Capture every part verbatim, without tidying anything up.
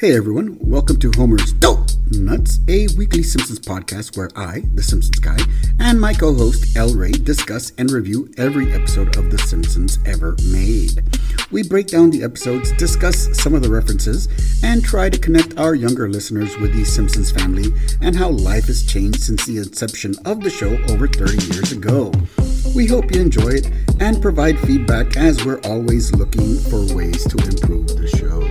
Hey everyone, welcome to Homer's Dope Nuts, a weekly Simpsons podcast where I, the Simpsons guy, and my co-host El Ray discuss and review every episode of The Simpsons ever made. We break down the episodes, discuss some of the references, and try to connect our younger listeners with the Simpsons family and how life has changed since the inception of the show over thirty years ago. We hope you enjoy it and provide feedback as we're always looking for ways to improve the show.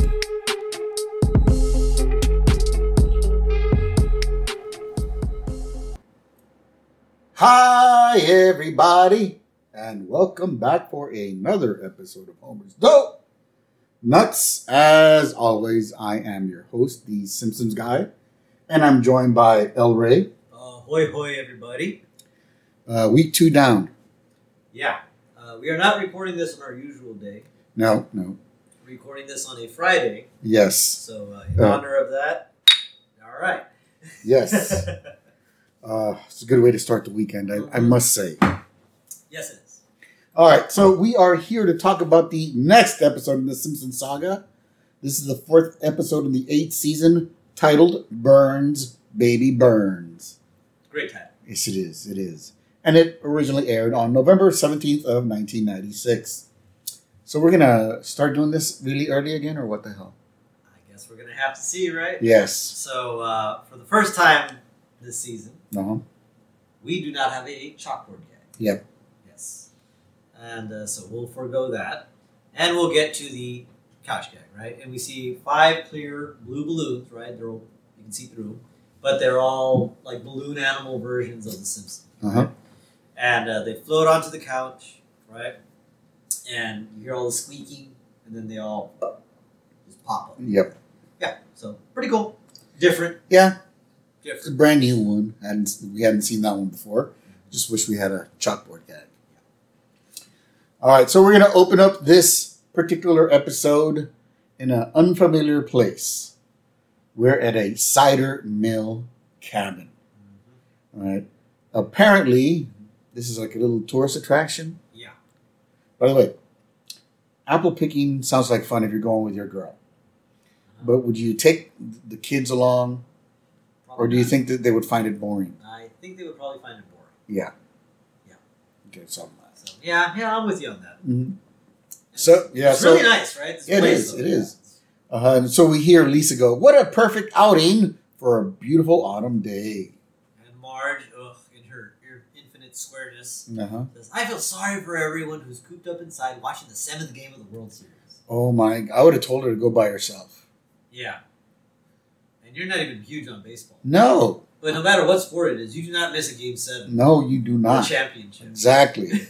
Hi, everybody, and welcome back for another episode of Homer's Dope Nuts. As always, I am your host, the Simpsons guy, and I'm joined by El Ray. Uh, hoy, hoy, everybody. Uh, week two down. Yeah, uh, we are not recording this on our usual day. No, no. We're recording this on a Friday. Yes. So, uh, in Uh, honor of that, all right. Yes. Uh, it's a good way to start the weekend, I, I must say. Yes, it is. All right, so we are here to talk about the next episode in the Simpsons saga. This is the fourth episode in the eighth season, titled Burns, Baby Burns. Great title. Yes, it is. It is. And it originally aired on November seventeenth of nineteen ninety-six. So we're going to start doing this really early again, or what the hell? I guess we're going to have to see, right? Yes. So, uh, for the first time this season, Uh-huh. we do not have a chalkboard gag. Yep. Yes. And uh, so we'll forego that. And we'll get to the couch gag, right? And we see five clear blue balloons, right? They're all, you can see through them. But they're all like balloon animal versions of the Simpsons. Uh-huh. And uh, they float onto the couch, right? And you hear all the squeaking, and then they all just pop up. Yep. Yeah, so pretty cool. Different. Yeah. Different. It's a brand new one. Hadn't, we hadn't seen that one before. Just wish we had a chalkboard gag. All right, so we're going to open up this particular episode in an unfamiliar place. We're at a cider mill cabin. Mm-hmm. All right. Apparently, this is like a little tourist attraction. Yeah. By the way, apple picking sounds like fun if you're going with your girl. Uh-huh. But would you take the kids along? Probably Or do you not. think that they would find it boring? I think they would probably find it boring. Yeah. Yeah. Okay, something like that. So, yeah, yeah, I'm with you on that. Mm-hmm. And So, yeah, it's so- really nice, right? This Yeah, it place, is, though. it is. Uh, and so we hear Lisa go, "What a perfect outing for a beautiful autumn day." And Marge, ugh, in her, her infinite squareness, Uh-huh. says, "I feel sorry for everyone who's cooped up inside watching the seventh game of the World Series." Oh my, I would have told her to go by herself. Yeah. And you're not even huge on baseball. No, But no matter what sport it is, you do not miss a game seven. no, you do Or a not. championship. Exactly.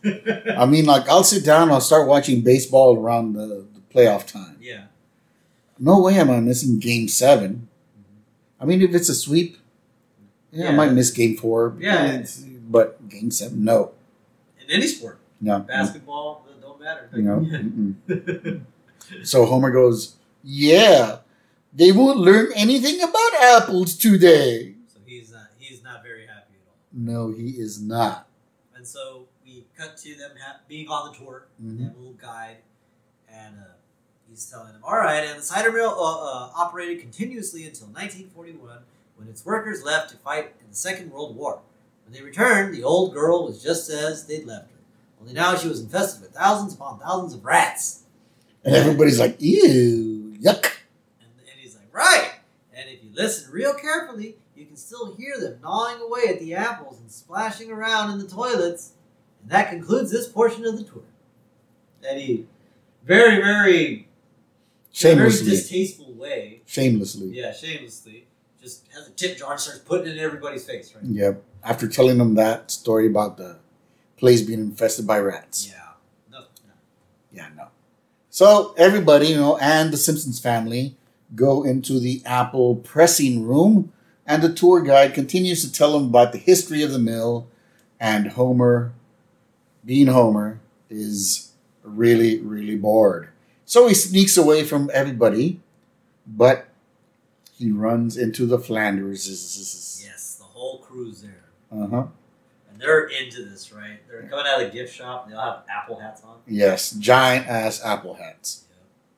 I mean, like, I'll sit down and I'll start watching baseball around the, the playoff time. Yeah. No way am I missing game seven. I mean, if it's a sweep, yeah, I Yeah. might miss game four. Yeah. It's- But game seven, no. In any sport. No. Basketball, it don't matter. You know? Mm-mm. So Homer goes, "Yeah, they won't learn anything about apples today." So he's not, he's not very happy at all. No, he is not. And so we cut to them ha- being on the tour. Mhm. They have a little guide. And uh, he's telling them, all right, and the cider mill uh, uh, operated continuously until nineteen forty-one when its workers left to fight in the Second World War. When they returned, the old girl was just as they'd left her. Only now she was infested with thousands upon thousands of rats. And everybody's like, "Ew, yuck." And, and he's like, right. And if you listen real carefully, you can still hear them gnawing away at the apples and splashing around in the toilets. And that concludes this portion of the tour. And he, very, very, Shamelessly. very distasteful way, Shamelessly. yeah, shamelessly, just has a tip jar and starts putting it in everybody's face, right? Yep. After telling them that story about the place being infested by rats. Yeah. No, no. Yeah, no. So everybody, you know, and the Simpsons family go into the apple pressing room, and the tour guide continues to tell them about the history of the mill, and Homer, being Homer, is really, really bored. So he sneaks away from everybody, but he runs into the Flanders. Yes, the whole crew's there. Uh-huh. And they're into this, right? They're coming out of the gift shop, and they all have apple hats on. Yes, giant ass apple hats.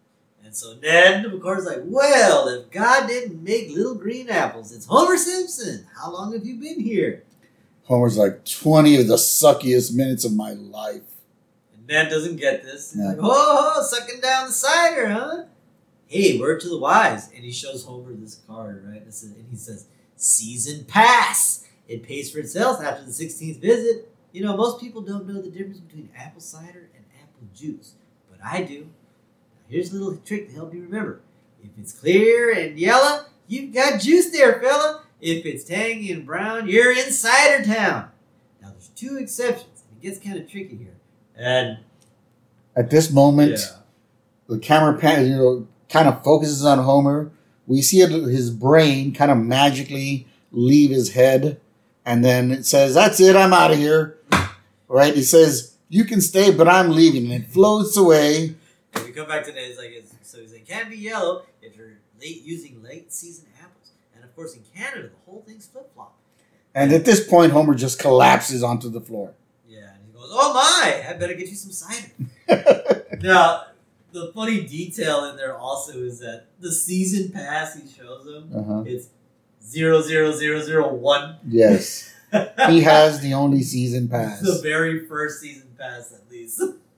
And so Ned, of course, like, well, if God didn't make little green apples, it's Homer Simpson. How long have you been here? Homer's like, twenty of the suckiest minutes of my life. And Ned doesn't get this. He's No. like, oh, sucking down the cider, huh? Hey, word to the wise. And he shows Homer this card, right? And he says, season pass. It pays for itself after the sixteenth visit. You know, most people don't know the difference between apple cider and apple juice. But I do. Now, here's a little trick to help you remember. If it's clear and yellow, you've got juice there, fella. If it's tangy and brown, you're in cider town. Now, there's two exceptions. It gets kind of tricky here. And At this moment, yeah. the camera pan, you know, kind of focuses on Homer. We see it, his brain kind of magically leave his head, and then it says, "That's it, I'm out of here." Right? It says, "You can stay, but I'm leaving," and it floats away. And we come back to that. It's like it's, so he's like, "Can't be yellow if you're late using late season apples." And of course, in Canada, the whole thing's flip flop. And at this point, Homer just collapses onto the floor. Yeah, and he goes, "Oh my! I better get you some cider." Now, the funny detail in there also is that the season pass he shows him, Uh-huh. it's zero zero zero zero one. Yes. He has the only season pass. The very first season pass, at least.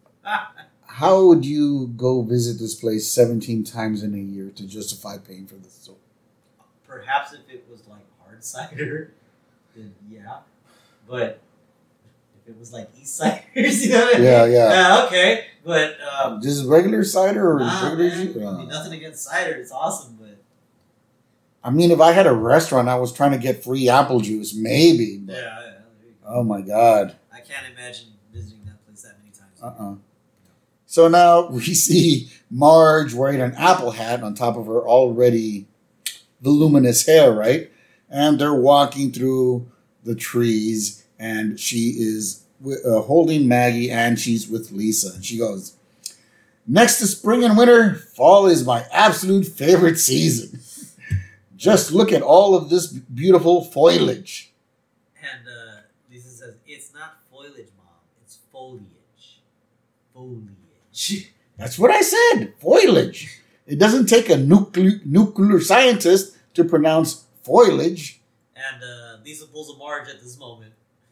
How would you go visit this place seventeen times in a year to justify paying for this? So, Perhaps if it was like hard cider, then yeah. But if it was like East Ciders, you know what I mean? Yeah, yeah. Yeah, okay. But um, just regular cider or nah, regular man, juice? I mean, nothing against cider. It's awesome, but I mean, if I had a restaurant, I was trying to get free apple juice, maybe. But, yeah, yeah. There you go. oh my God. I can't imagine visiting that place that many times. Uh-uh. So now we see Marge wearing an apple hat on top of her already voluminous hair, right? And they're walking through the trees, and she is uh, holding Maggie, and she's with Lisa. And she goes, "Next to spring and winter, fall is my absolute favorite season. Just look at all of this beautiful foliage." And uh, Lisa says, "It's not foliage, Mom. It's foliage. Foliage." That's what I said, foliage. It doesn't take a nuclear, nuclear scientist to pronounce foliage. And uh, Lisa pulls a Marge at this moment.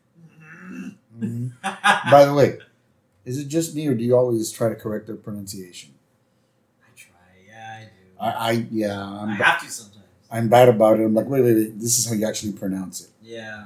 Mm-hmm. By the way, is it just me, or do you always try to correct their pronunciation? I try, yeah, I do. I, I yeah, I'm, I ba- have to sometimes. I'm bad about it. I'm like, wait, wait, wait. This is how you actually pronounce it. Yeah.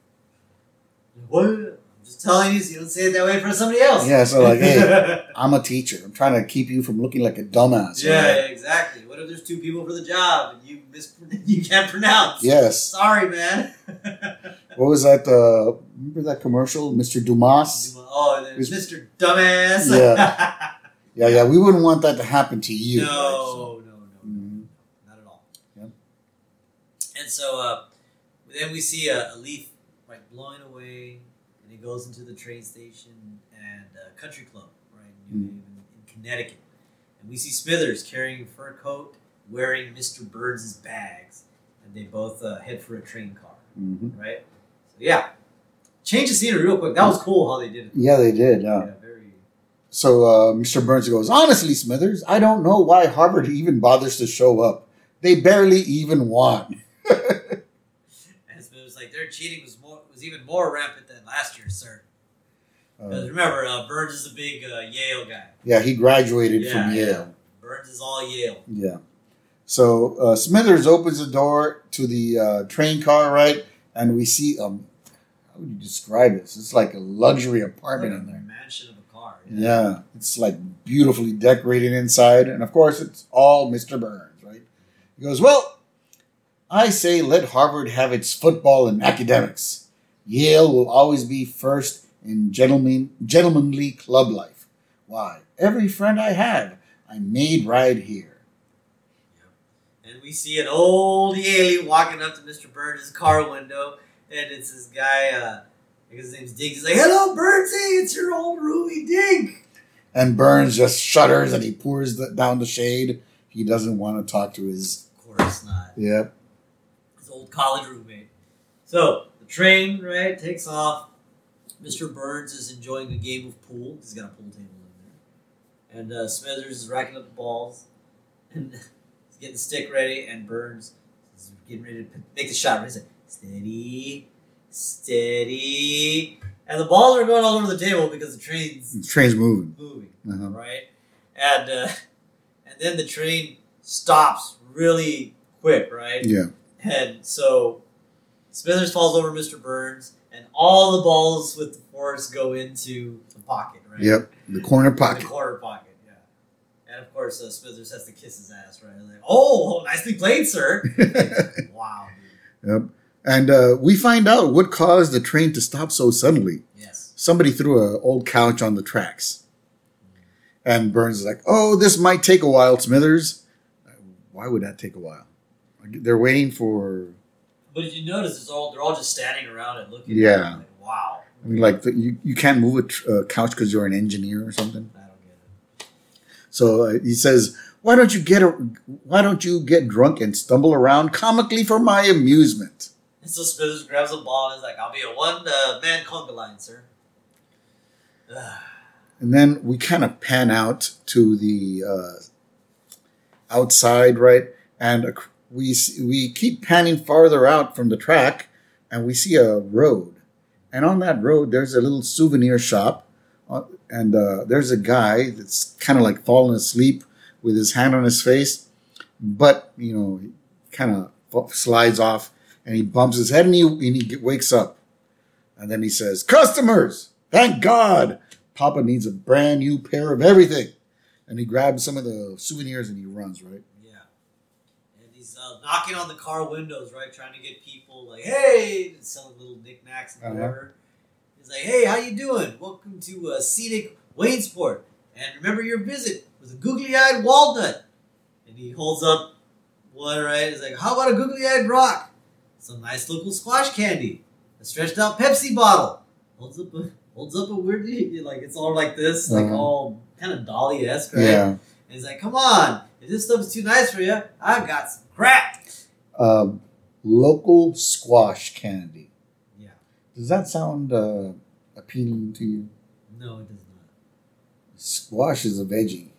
What? I'm just telling you so you don't say it that way in front of somebody else. Yeah, so like, hey, I'm a teacher. I'm trying to keep you from looking like a dumbass. Yeah, right? exactly. What if there's two people for the job and you mis- you can't pronounce? Yes. Sorry, man. What was that? Uh, remember that commercial, Mister Dumas? Oh, and then Mister Dumbass. Yeah. Yeah, yeah. We wouldn't want that to happen to you. No, right? So- no, no, Mhm. not at all. Yep. And so uh, then we see a, a leaf like blowing away, and it goes into the train station and uh, country club, right in New Mhm. Haven, in Connecticut. And we see Smithers carrying a fur coat, wearing Mister Burns' bags, and they both uh, head for a train car, Mhm. right? So yeah, change the scenery real quick. That was cool how they did it. Yeah, they did. Yeah. Yeah, very. So uh, Mister Burns goes, "Honestly, Smithers, I don't know why Harvard even bothers to show up. They barely even won." And Smithers like their cheating was more was even more rampant than last year, sir. Because Uh, remember, uh, Burns is a big uh, Yale guy. yeah, he graduated Yeah, from yeah. Yale. Burns is all Yale. Yeah. So uh, Smithers opens the door to the uh, train car, right? And we see, um, how would you describe this? It's like a luxury apartment Like in a there. mansion of a car. Yeah, it's like beautifully decorated inside. And of course, it's all Mister Burns, right? He goes, "Well, I say let Harvard have its football and academics. Yale will always be first in gentleman, gentlemanly club life. Why, every friend I have, I made right here." And we see an old Yaley walking up to Mister Burns' car window, and it's this guy, uh, I guess his name's Diggs. He's like, "Hello, Burnsy, it's your old roomie, Dig." And Burns just shudders and he pours the, down the shade. He doesn't want to talk to his... Of course not. Yep. His old college roommate. So, the train, right, takes off. Mister Burns is enjoying a game of pool. He's got a pool table in there. And uh, Smithers is racking up the balls. And he's getting the stick ready, and Burns is getting ready to make the shot. He's like, steady, steady. And the balls are going all over the table because the train's, the train's moving. moving Uh-huh. right? And uh, and then the train stops really quick, right? Yeah. And so Smithers falls over Mister Burns, and all the balls with the force go into the pocket, right? Yep. The corner pocket. The corner pocket, yeah. And of course, uh, Smithers has to kiss his ass, right? Like, oh, nicely played, sir. Like, wow, dude. Yep. And uh, we find out what caused the train to stop so suddenly. Yes. Somebody threw an old couch on the tracks. And Burns is like, oh, this might take a while, Smithers. Why would that take a while? They're waiting for... But did you notice it's all they're all just standing around and looking Yeah. at it like, wow. I mean, like, the, you, you can't move a tr- uh, couch because you're an engineer or something. I don't get it. So uh, he says, why don't you get a, why don't you get drunk and stumble around comically for my amusement? And so Smithers grabs a ball and is like, I'll be a one-man conga line, sir. And then we kind of pan out to the uh, outside, right? And uh, we we keep panning farther out from the track, and we see a road. And on that road, there's a little souvenir shop, uh, and uh, there's a guy that's kind of like falling asleep with his hand on his face, but you know, he kind of slides off, and he bumps his head, and he and he wakes up, and then he says, "Customers, thank God." Papa needs a brand new pair of everything. And he grabs some of the souvenirs and he runs, right? Yeah. And he's uh, knocking on the car windows, right? Trying to get people like, hey, selling little knickknacks and Uh-huh. whatever. He's like, hey, how you doing? Welcome to uh, scenic Waynesport. And remember your visit with a googly-eyed walnut. And he holds up one, right? He's like, how about a googly-eyed rock? Some nice local squash candy. A stretched-out Pepsi bottle. Holds up a... Holds up a weird, like it's all like this, like Uh-huh. all kind of Dolly-esque, right? Yeah. And he's like, come on, if this stuff's too nice for you, I got some crap. Um, local squash candy. Yeah. Does that sound uh, appealing to you? No, it does not. Squash is a veggie.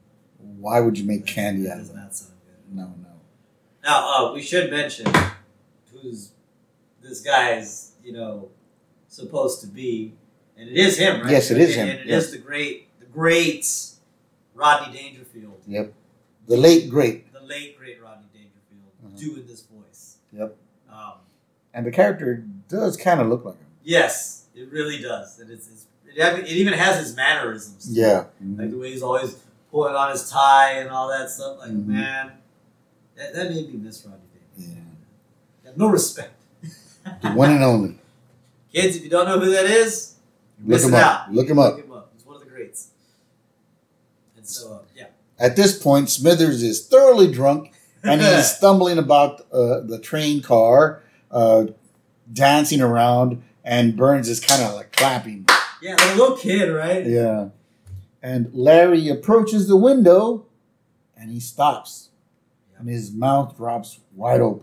Why would you make That- candy that out of does it? not sound good. No, no. Now, uh, we should mention who's this guy's, you know, supposed to be. And it is him, right? Yes, it is and, him, And it yes. is the great, the great Rodney Dangerfield. Yep. The late great. The late, great Rodney Dangerfield Uh-huh. doing this voice. Yep. Um, And the character does kind of look like him. yes, it really does. And it's, it's it, have- it even has his mannerisms. Yeah. Like the way he's always pulling on his tie and all that stuff. Like, Mhm. man, that, that made me miss Rodney Dangerfield. Yeah. Got no respect. The one and only. Kids, if you don't know who that is, you're Look him missing up. out. Look him up. Look him up. He's one of the greats. And so, uh, yeah. At this point, Smithers is thoroughly drunk and he's stumbling about uh, the train car, uh, dancing around, and Burns is kind of like clapping. Yeah, like a little kid, right? Yeah. And Larry approaches the window and he stops. Yeah. And his mouth drops wide open.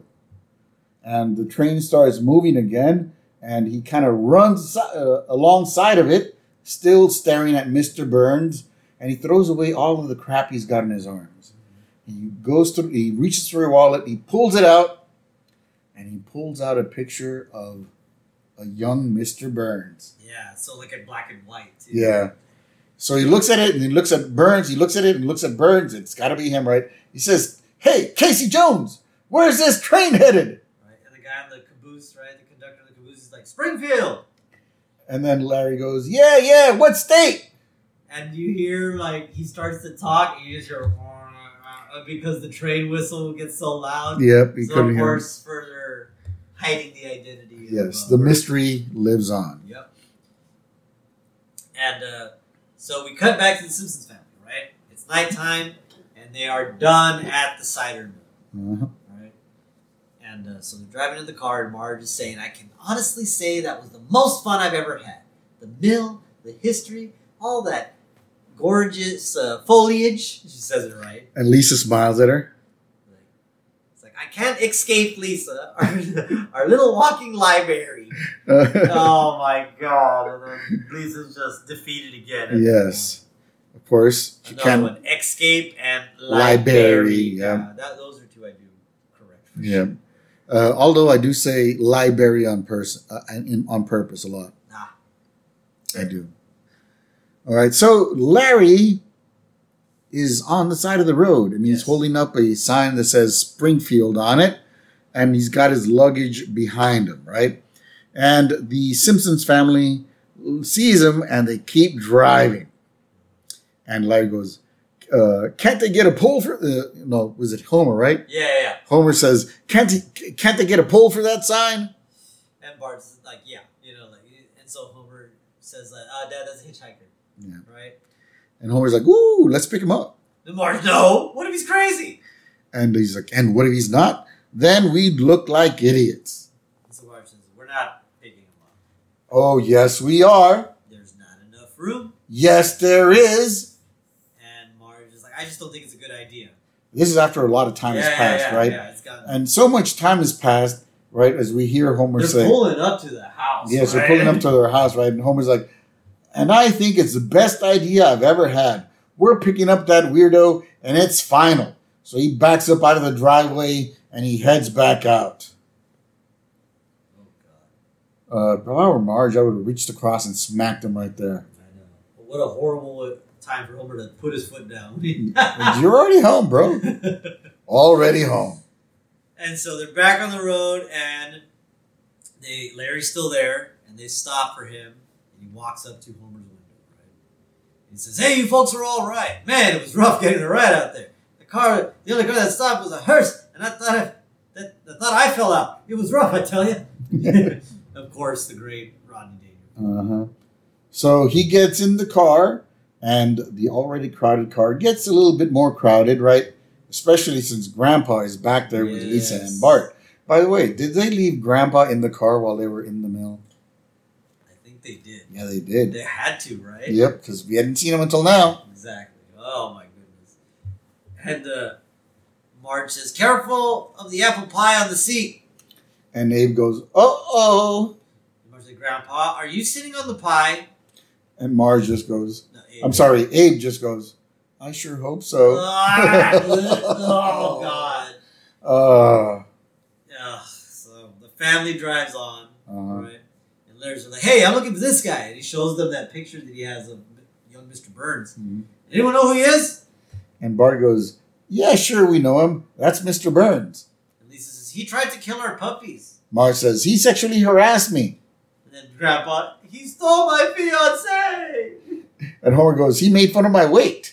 And the train starts moving again, and he kind of runs uh, alongside of it, still staring at Mister Burns, and he throws away all of the crap he's got in his arms. He goes through, he reaches through a wallet, he pulls it out, and he pulls out a picture of a young Mister Burns. Yeah, so like in black and white, too. Yeah. So he looks at it, and he looks at Burns, he looks at it, and looks at Burns. It's got to be him, right? He says, "Hey, Casey Jones, where's this train headed?" Right? And the guy on the caboose, right? The conductor of the caboose is like, Springfield! And then Larry goes, "Yeah, yeah, what state?" And you hear, like, he starts to talk, and you just hear, uh, because the train whistle gets so loud. Yep, he So, couldn't of hear. course, further hiding the identity. Yes, of, uh, the Burns. mystery lives on. Yep. And uh, so we cut back to the Simpsons family, right? It's nighttime, and they are done at the cider mill, Uh-huh. right? And uh, so they're driving in the car, and Marge is saying, I can honestly say that was the most fun I've ever had. The mill, the history, all that gorgeous uh, foliage. She says it right. And Lisa smiles at her. Like, it's like, I can't escape Lisa, our, our little walking library. Oh my god. And then Lisa's just defeated again. at this Yes. Of course, she Another can. one, escape and Library, library. yeah. that, those are two I do correct. For Yeah. sure. Uh, although I do say library on person uh, in, on purpose a lot. Nah. I do. All right. So Larry is on the side of the road and he's Yes. holding up a sign that says Springfield on it, and he's got his luggage behind him, right? And the Simpsons family sees him and they keep driving. And Larry goes, uh, can't they get a pull for the, no, was it Homer, right? Yeah, yeah, yeah. Homer says, can't he, can't they get a pull for that sign? And Bart's like, yeah, you know, like, and so Homer says that, uh, Dad, that's a hitchhiker, Yeah. right? And Homer's like, ooh, let's pick him up. And Bart, no, what if he's crazy? And he's like, and what if he's not? Then we'd look like idiots. And so Bart says, we're not picking him up. Oh, yes, we are. There's not enough room. Yes, there is. And Marge is like, I just don't think it's a good idea. This is after a lot of time yeah, has yeah, passed, yeah, right? Yeah, it's gotten, And so much time has passed, right, as we hear Homer they're say. pulling up to the house. Yes, right? they're pulling up to their house, right? And Homer's like, and I think it's the best idea I've ever had. We're picking up that weirdo, and it's final. So he backs up out of the driveway, and he heads back out. Oh, God. Uh, if I were Marge, I would have reached across and smacked him right there. I know. But what a horrible time for Homer to put his foot down. You're already home, bro. Already home. And so they're back on the road, and they Larry's still there, and they stop for him, and he walks up to Homer's window, right? He says, "Hey, you folks are all right. Man, it was rough getting a ride out there. The car, the only car that stopped was a hearse, and I thought I, that, I thought I fell out. It was rough, I tell you." Of course, the great Rodney Dangerfield. Uh-huh. So he gets in the car, and the already crowded car gets a little bit more crowded, right? Especially since Grandpa is back there with Lisa Yes. and Bart. By the way, did they leave Grandpa in the car while they were in the mill? I think they did. Yeah, they did. They had to, right? Yep, because we hadn't seen him until now. Exactly. Oh my goodness. And uh, Marge says, "Careful of the apple pie on the seat." And Abe goes, uh-oh. And Marge says, "Grandpa, are you sitting on the pie?" And Marge just goes, No, Abe. I'm sorry, Abe just goes, I sure hope so. Ah, oh God. Uh, Ugh. So the family drives on, uh-huh. right? And Larry's like, "Hey, I'm looking for this guy," and he shows them that picture that he has of young Mister Burns. Mhm. Anyone know who he is? And Bart goes, yeah, sure, we know him. That's Mister Burns. And Lisa says, "He tried to kill our puppies." Marge says, he sexually harassed me. And then Grandpa, "He stole my fiance." And Homer goes, he made fun of my weight.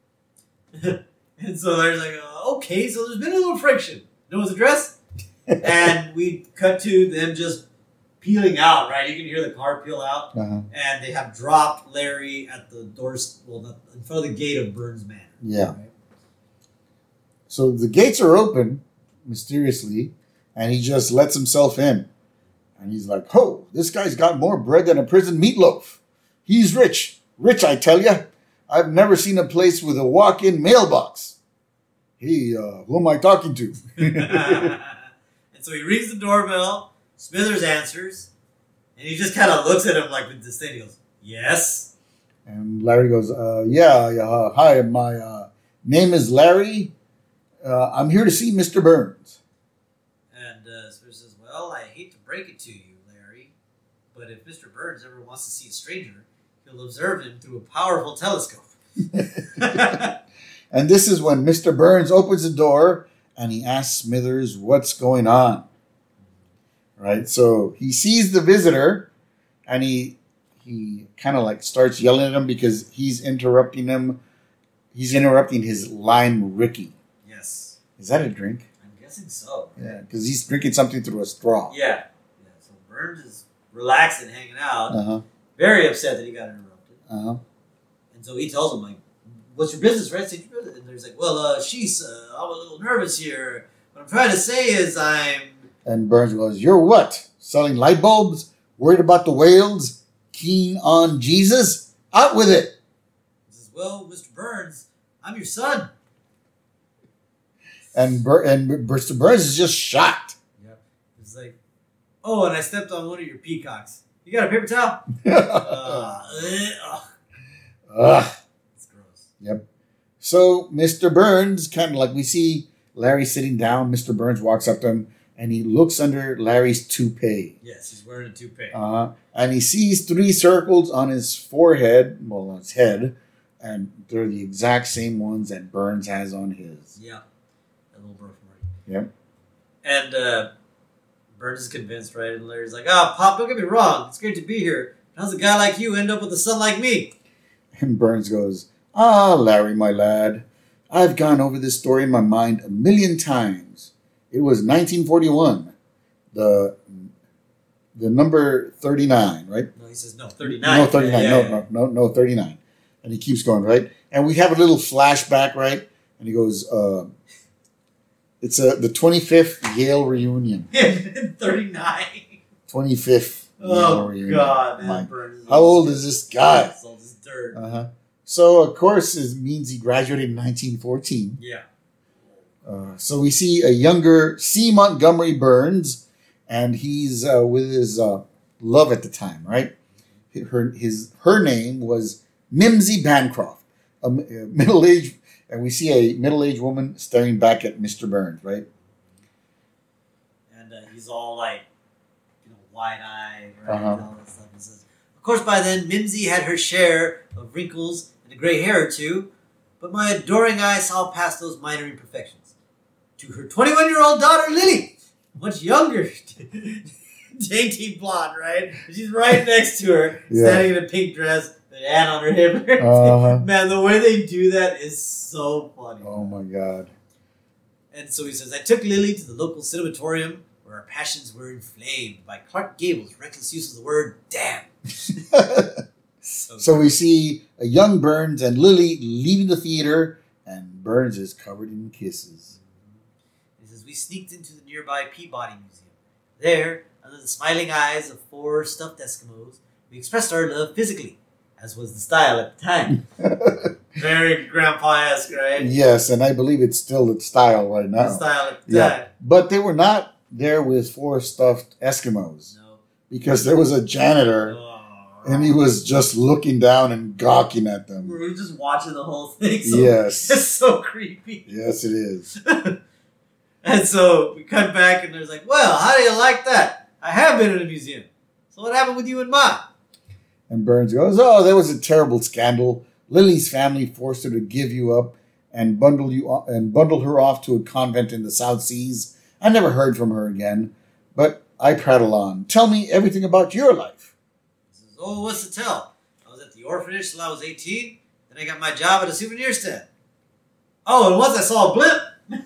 And so Larry's like, uh, "Okay, so there's been a little friction. Know his address?" And we cut to them just peeling out, right? You can hear the car peel out. Uh-huh. And they have dropped Larry at the doors, well, not, in front of the gate of Burns Manor. Yeah. Right? So the gates are open, mysteriously, and he just lets himself in. And he's like, ho, this guy's got more bread than a prison meatloaf. He's rich. Rich, I tell you. I've never seen a place with a walk-in mailbox. Hey, uh, who am I talking to? And so he rings the doorbell. Smithers answers. And he just kind of looks at him like with disdain. He goes, "Yes." And Larry goes, uh, yeah, yeah, uh, hi, my uh, name is Larry. Uh, I'm here to see Mister Burns. And uh, Smithers says, "Well, I hate to break it to you, Larry, but if Mister Burns ever wants to see a stranger, he'll observe him through a powerful telescope." And this is when Mister Burns opens the door and he asks Smithers what's going on. Right? So he sees the visitor and he he kind of like starts yelling at him because he's interrupting him. He's interrupting his lime Ricky. Yes. Is that a drink? I'm guessing so. Yeah, because he's drinking something through a straw. Yeah. Yeah. So Burns is relaxing, hanging out, Uh-huh. very upset that he got interrupted. Uh-huh. And so he tells him, like, "What's your business, right?" State your business. And he's like, "Well, uh, she's, uh, I'm a little nervous here. What I'm trying to say is I'm..." And Burns goes, you're what? Selling light bulbs? Worried about the whales? Keen on Jesus? Out with it. He says, "Well, Mister Burns, I'm your son." And Bur- and Mister Burns is just shocked. Yep. He's like, "Oh, and I stepped on one of your peacocks. You got a paper towel?" uh, ugh. Ugh. It's gross. Yep. So Mister Burns, kind of like we see Larry sitting down. Mister Burns walks up to him and he looks under Larry's toupee. Yes, he's wearing a toupee. Uh, and he sees three circles on his forehead, well, on his head, and they're the exact same ones that Burns has on his. Yeah, a little birthmark. Yep. And uh, Burns is convinced, right? And Larry's like, "Ah, oh, Pop, don't get me wrong. It's great to be here. How's a guy like you end up with a son like me?" And Burns goes, "Ah, Larry, my lad, I've gone over this story in my mind a million times. It was nineteen forty-one, the the number thirty-nine, right?" No, he says no, thirty-nine. No, thirty-nine. Yeah, no, yeah, yeah. no, no, no, thirty-nine. And he keeps going, right? And we have a little flashback, right? And he goes, uh, it's a, the twenty-fifth Yale reunion. thirty-nine. twenty-fifth Yale Oh, reunion. God, man. My- Burns How old is this guy? He's old as dirt. Uh-huh. So, of course, it means he graduated in nineteen fourteen. Yeah. Uh, so we see a younger C. Montgomery Burns, and he's uh, with his uh, love at the time, right? Her his her name was Mimsy Bancroft, a, mi- a middle-aged, and we see a middle-aged woman staring back at Mister Burns, right? And uh, he's all like, you know, wide-eyed, right? Uh-huh. And all that stuff. He says, of course, by then, Mimsy had her share of wrinkles and a gray hair or two, but my adoring eye saw past those minor imperfections. To her twenty-one-year-old daughter, Lily, much younger, dainty blonde, right? She's right next to her, Yeah. standing in a pink dress, an ad on her hip. Uh-huh. Man, the way they do that is so funny. Oh my God! And so he says, I took Lily to the local cinematorium where our passions were inflamed by Clark Gable's reckless use of the word damn. So, So we see a young Burns and Lily leaving the theater, and Burns is covered in kisses. he says, we sneaked into the nearby Peabody Museum. There, under the smiling eyes of four stuffed Eskimos, we expressed our love physically, as was the style at the time. Very grandpa-esque, right? Yes, and I believe it's still the style right The now. style at the Yeah. time. But they were not there with four stuffed Eskimos No. because there was a janitor Oh. and he was just looking down and gawking at them. We were just watching the whole thing. So Yes. It's so creepy. Yes, it is. And so we cut back and there's like, well, how do you like that? I have been in a museum. So what happened with you and mine? And Burns goes, "Oh, there was a terrible scandal. Lily's family forced her to give you up and bundle you o- and bundle her off to a convent in the South Seas. I never heard from her again. But I prattle on. Tell me everything about your life." He says, oh, what's to tell? I was at the orphanage till I was eighteen. Then I got my job at a souvenir stand. Oh, and once I saw a blimp.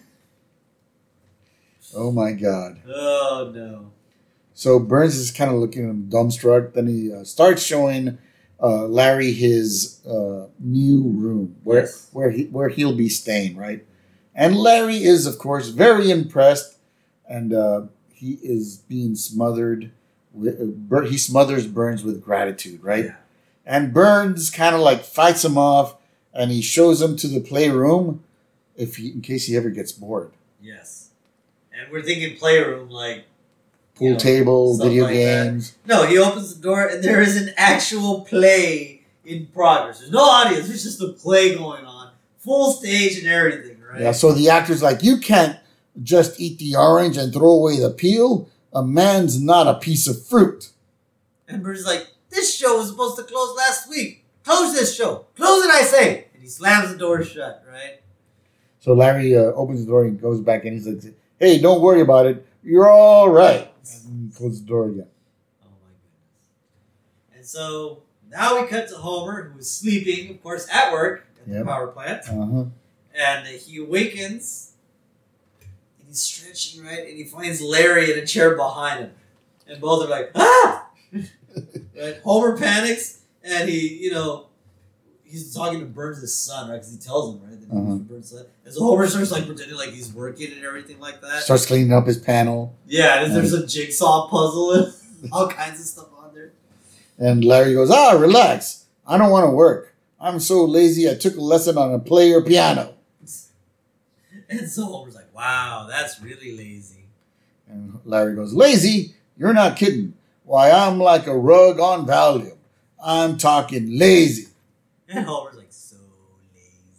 Oh my God. Oh, no. So Burns is kind of looking at him dumbstruck. Then he uh, starts showing uh, Larry his uh, new room where Yes. where he where he'll be staying, right? And Larry is, of course, very impressed, and uh, he is being smothered. With, uh, Bur- he smothers Burns with gratitude, right? Yeah. And Burns kind of like fights him off, and he shows him to the playroom, if he, in case he ever gets bored. Yes. And we're thinking playroom like, Pool you know, table, stuff video like that. games. No, he opens the door and there is an actual play in progress. There's no audience. There's just a play going on. Full stage and everything, right? Yeah, so the actor's like, you can't just eat the orange and throw away the peel. A man's not a piece of fruit. And Burns like, this show was supposed to close last week. Close this show. Close it, I say. And he slams the door shut, right? So Larry uh, opens the door and goes back and he's like, hey, don't worry about it. You're all right. And he closes the door again. Oh my goodness. And so now we cut to Homer, who is sleeping, of course, at work at Yep. the power plant. Uh-huh. And he awakens and he's stretching, right? And he finds Larry in a chair behind him. And both are like, ah! Right? Homer panics and he, you know, he's talking to Burns' son, right? Because he tells him, right? That Uh-huh. he's Burns' son. And so Homer starts like pretending like he's working and everything like that. Starts cleaning up his panel. Yeah, and there's a jigsaw puzzle and all kinds of stuff on there. And Larry goes, ah, relax. I don't want to work. I'm so lazy I took a lesson on a player piano. And so Homer's like, wow, that's really lazy. And Larry goes, lazy? You're not kidding. Why, I'm like a rug on Valium. I'm talking lazy. And Homer's like, so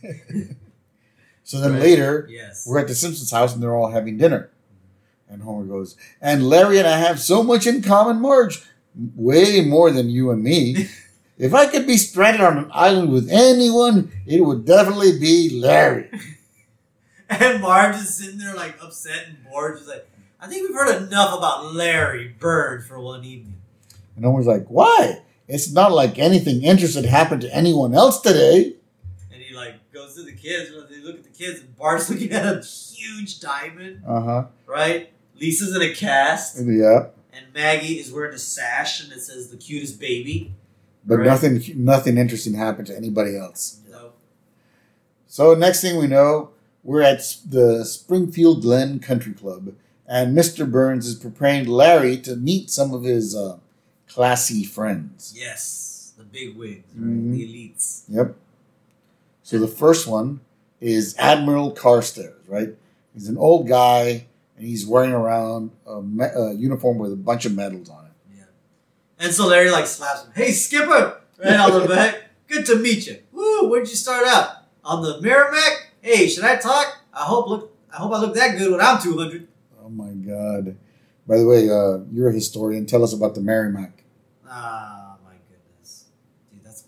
So then Right. later, Yes. we're at the Simpsons house and they're all having dinner. And Homer goes, and Larry and I have so much in common, Marge. Way more than you and me. If I could be stranded on an island with anyone, it would definitely be Larry. And Marge is sitting there like upset and bored. She's like, I think we've heard enough about Larry Bird for one evening. And Homer's like, why? It's not like anything interesting happened to anyone else today. And he like goes to the kids. And they look at the kids, and Bart's looking at a huge diamond. Uh-huh. Right? Lisa's in a cast. Yeah. And Maggie is wearing a sash, and it says the cutest baby. But Right. nothing nothing interesting happened to anybody else. No. So next thing we know, we're at the Springfield Glen Country Club. And Mister Burns is preparing Larry to meet some of his uh, classy friends. Yes. The big wigs, right? Mhm. The elites. Yep. So the first one is Admiral Carstairs, right? He's an old guy, and he's wearing around a, me- a uniform with a bunch of medals on it. Yeah. And so Larry like slaps him. Hey, Skipper! Right on the back. Good to meet you. Woo, where'd you start out? On the Merrimack? Hey, should I talk? I hope look I hope I look that good when I'm two hundred. Oh my God. By the way, uh, you're a historian. Tell us about the Merrimack. Ah, my goodness. Dude, that's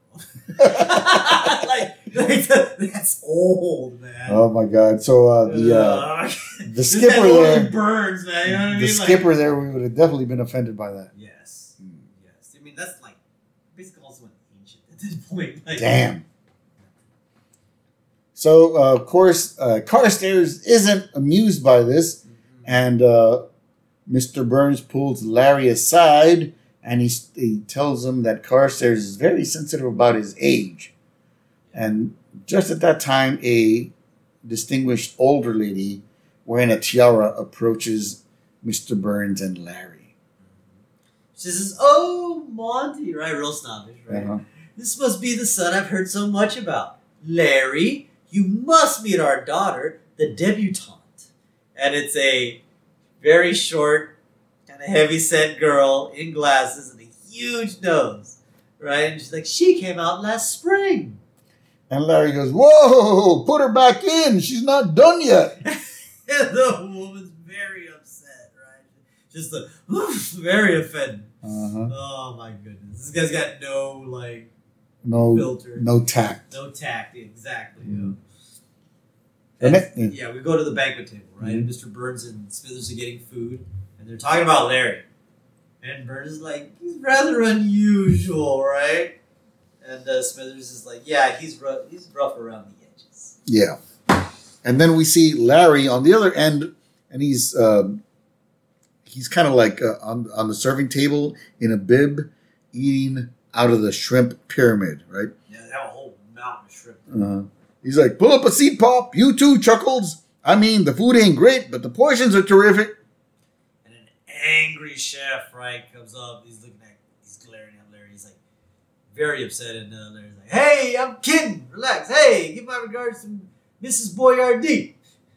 old. like, like, that's old, man. Oh my God. So uh, the uh, Ugh. the skipper That there, really burns, man. You know what I mean? the Like- skipper there, we would have definitely been offended by that. Yes. Yes. I mean, that's like basically also an ancient at this point. Like, Damn. So uh, of course, uh, Carstairs isn't amused by this. Mhm. And uh, Mister Burns pulls Larry aside, and he, he tells him that Carstairs is very sensitive about his age. And just at that time, a distinguished older lady wearing a tiara approaches Mister Burns and Larry. She says, "Oh, Monty, right? Real snobbish, right? Uh-huh. This must be the son I've heard so much about. Larry, you must meet our daughter, the debutante." And it's a very short, kind of heavy-set girl in glasses and a huge nose, right? And she's like, "She came out last spring." And Larry goes, "Whoa, put her back in. She's not done yet." And the woman's very upset, right? Just a very offended. Uh-huh. Oh my goodness, this guy's got no like No, filter, no tact. no tact, exactly. Mhm. And, And it- yeah, we go to the banquet table, right? Mhm. And Mister Burns and Smithers are getting food, and they're talking about Larry. And Burns is like, he's rather unusual, right? And uh, Smithers is like, yeah, he's rough, he's rough around the edges. Yeah. And then we see Larry on the other end, and he's um, he's kind of like uh, on on the serving table in a bib, eating out of the shrimp pyramid, right? Yeah, they have a whole mountain of shrimp. Uh, he's like, "Pull up a seat, Pop. You too, Chuckles. I mean, the food ain't great, but the portions are terrific." And an angry chef, right, comes up. He's looking at, he's glaring at Larry. He's like, very upset. And uh, Larry's like, "Hey, I'm kidding. Relax. Hey, give my regards to Missus Boyardee."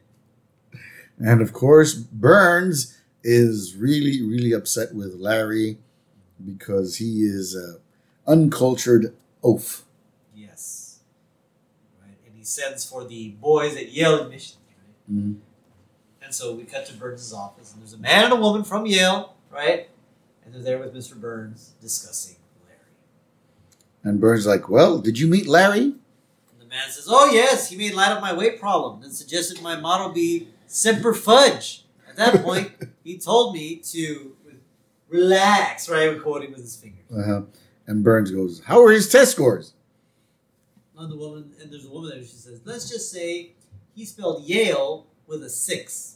And of course, Burns is really, really upset with Larry because he is an uncultured oaf. Yes. Right. And he sends for the boys at Yale admissions, right? Mhm. And so we cut to Burns' office, and there's a man and a woman from Yale, right? And they're there with Mister Burns discussing Larry. And Burns is like, "Well, did you meet Larry?" And the man says, "Oh, yes, he made light of my weight problem and suggested my motto be Semper Fudge." At that point, he told me to relax, right? We're quoting with his fingers. Uh-huh. And Burns goes, "How are his test scores?" And the woman, and there's a woman there. She says, "Let's just say he spelled Yale with a six."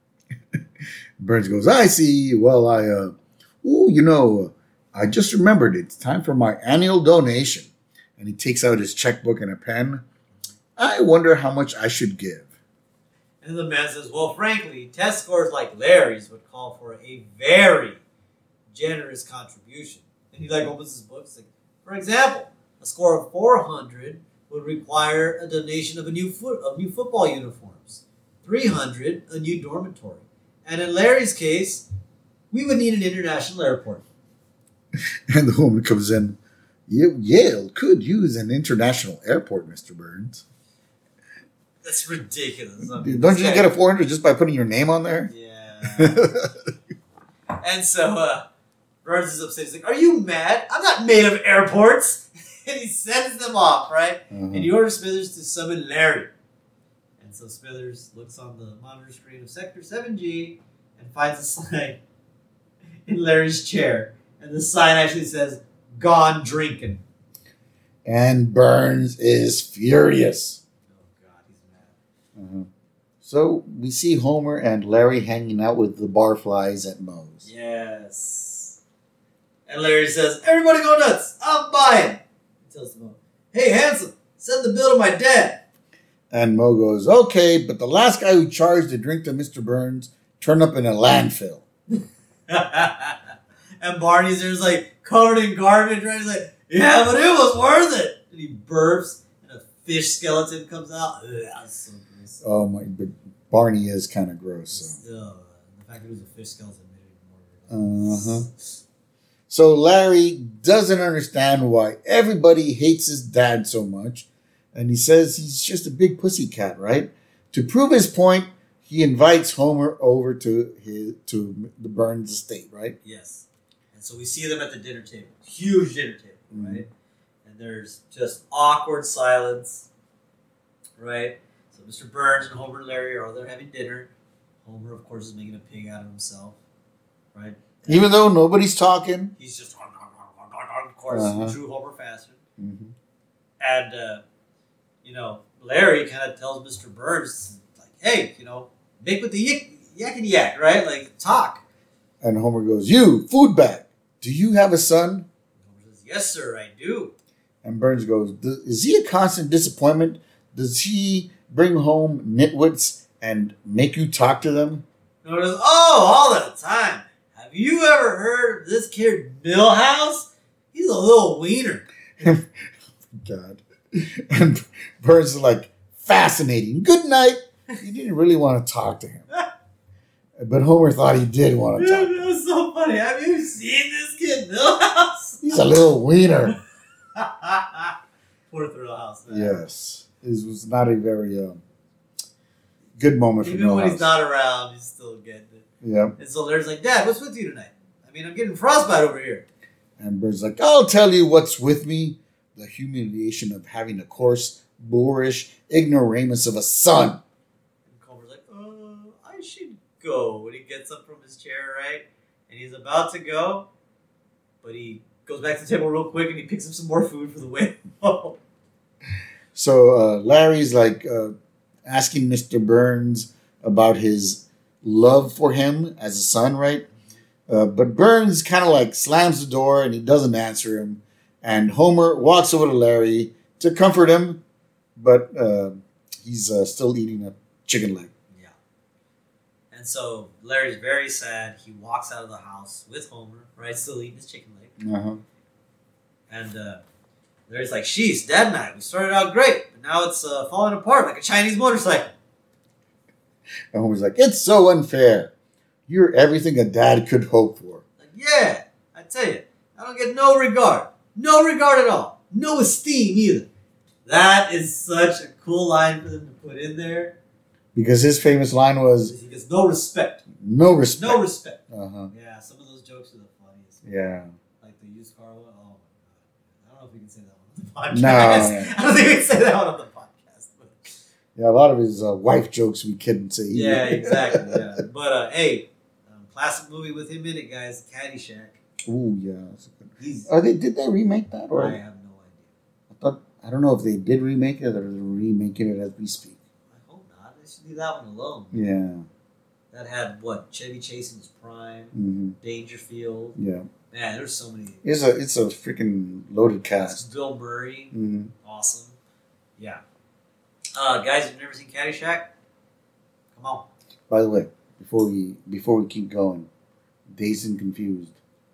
Burns goes, "I see. Well, I, uh, oh, you know, I just remembered it's time for my annual donation." And he takes out his checkbook and a pen. "I wonder how much I should give." And the man says, "Well, frankly, test scores like Larry's would call for a very generous contribution." And he like opens his books. Like, for example, a score of four hundred would require a donation of a new foot of new football uniforms, three hundred a new dormitory, and in Larry's case, we would need an international airport. And the woman comes in, "Ye- Yale could use an international airport, Mister Burns." That's ridiculous. I mean, Dude, don't you guy, get a four hundred just by putting your name on there? Yeah. And so uh, Burns is upset. He's like, "Are you mad? I'm not made of airports." And he sends them off, right? Uh-huh. And he orders Smithers to summon Larry. And so Smithers looks on the monitor screen of Sector seven G and finds a sign in Larry's chair. And the sign actually says, "Gone drinking." And Burns is furious. Oh, God, he's mad. Uh-huh. So we see Homer and Larry hanging out with the barflies at Moe's. Yes. And Larry says, "Everybody go nuts. I'm buying." He tells Moe, "Hey, handsome, send the bill to my dad." And Moe goes, "Okay, but the last guy who charged a drink to Mister Burns turned up in a landfill." And Barney's there's like covered in garbage, right? He's like, "Yeah, but it was worth it." And he burps, and a fish skeleton comes out. Ugh, that's so gross. Oh my! But Barney is kind of gross. So. Still, the fact that it was a fish skeleton made it more. Uh huh. So Larry doesn't understand why everybody hates his dad so much, and he says he's just a big pussycat, right? To prove his point, he invites Homer over to his to the Burns estate, right? Yes. And so we see them at the dinner table, huge dinner table, Mhm. right? And there's just awkward silence, right? So Mister Burns and Homer and Larry are there having dinner. Homer, of course, is making a pig out of himself, right? And Even though nobody's talking. he's just, of course, Uh-huh. true Homer fashion. Mm-hmm. And, uh, you know, Larry kind of tells Mister Burns, like, "Hey, you know, make with the yak, yakety yak, right? Like, talk." And Homer goes, "You, food bag, do you have a son?" And Homer says, "Yes, sir, I do." And Burns goes, "D- is he a constant disappointment? Does he bring home nitwits and make you talk to them?" And Homer goes, "Oh, all the time. Have you ever heard of this kid Millhouse? He's a little wiener." God. And Burns is like, "Fascinating. Good night." He didn't really want to talk to him. But Homer thought he did want to talk. Dude, that was so funny. Have you seen this kid Millhouse? He's a little wiener. Poor Thrillhouse, man. Yes. It was not a very um, good moment for Even when Millhouse. he's not around, he's still getting it. Yeah. And so Larry's like, "Dad, what's with you tonight? I mean, I'm getting frostbite over here." And Burns is like, "I'll tell you what's with me. The humiliation of having a coarse, boorish ignoramus of a son." And Homer's like, "Oh, I should go." When he gets up from his chair, right? And he's about to go, but he goes back to the table real quick and he picks up some more food for the way home. So uh, Larry's like uh, asking Mister Burns about his love for him as a son, right? Uh, but Burns kind of like slams the door and he doesn't answer him. And Homer walks over to Larry to comfort him, but uh, he's uh, still eating a chicken leg. Yeah. And so Larry's very sad. He walks out of the house with Homer, right? Still eating his chicken leg. Uh-huh. And uh, Larry's like, "Sheesh, Dad and I, we started out great, but now it's uh, falling apart like a Chinese motorcycle." And Homer's like, "It's so unfair. You're everything a dad could hope for." Like, yeah, I tell you, I don't get no regard. No regard at all. No esteem either. That is such a cool line for them to put in there. Because his famous line was, He gets no respect. "No respect." No respect. Uh-huh. Yeah, some of those jokes are the funniest. Yeah. Like the used car one. Oh, my God. I don't know if we can say that one on the No. podcast. I don't think we can say that one on the podcast. But Yeah, a lot of his uh, wife jokes we couldn't say. either. yeah, exactly. Yeah. But uh, hey, um, classic movie with him in it, guys. Caddyshack. Ooh, yeah. That's a good- He's. Are they? Did they remake that? Or I have no idea. I thought I don't know if they did remake it or they're remaking it as we speak. I hope not. They should leave that one alone. Yeah. That had what? Chevy Chase in his prime, hmm Dangerfield. Yeah. Man, there's so many. It's a it's a freaking loaded cast. Bill Murray, hmm awesome. Yeah. Uh, guys, you've never seen Caddyshack? Come on. By the way, before we before we keep going, Dazed and Confused.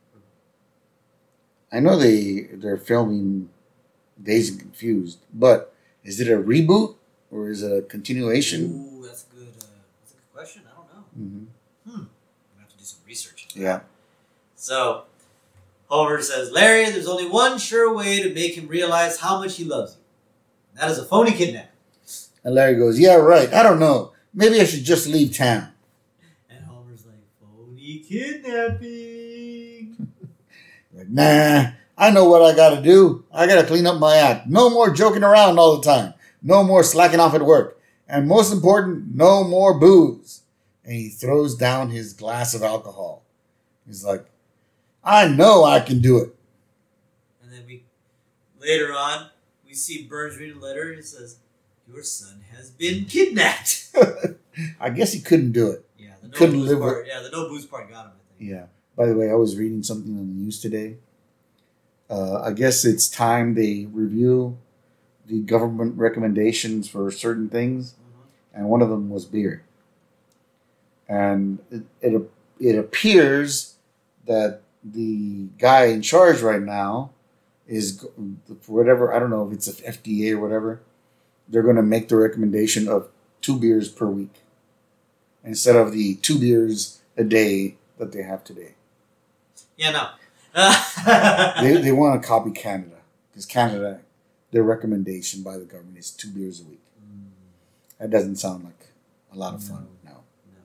I know they they're filming Dazed and Confused, but is it a reboot or is it a continuation? Ooh, that's a good. Uh, that's a good question. I don't know. Mm-hmm. Hmm. I'm gonna have to do some research. Yeah. So, Homer says, "Larry, there's only one sure way to make him realize how much he loves you. And that is a phony kidnapping." And Larry goes, yeah, right. I don't know. Maybe I should just leave town. And Homer's like, phony kidnapping. Like, nah, I know what I got to do. I got to clean up my act. No more joking around all the time. No more slacking off at work. And most important, no more booze. And he throws down his glass of alcohol. He's like, I know I can do it. And then we, later on, we see Burns reading a letter and it says, your son has been kidnapped. I guess he couldn't do it. Yeah, the no couldn't booze live part. with... Yeah, the no booze part got him, I think. Yeah. By the way, I was reading something on the news today. Uh, I guess it's time they review the government recommendations for certain things. Mm-hmm. And one of them was beer. And it, it, it appears that the guy in charge right now is, whatever, I don't know if it's a F D A or whatever, they're going to make the recommendation of two beers per week instead of the two beers a day that they have today. Yeah, no. they they want to copy Canada because Canada, their recommendation by the government is two beers a week. Mm. That doesn't sound like a lot of fun. No.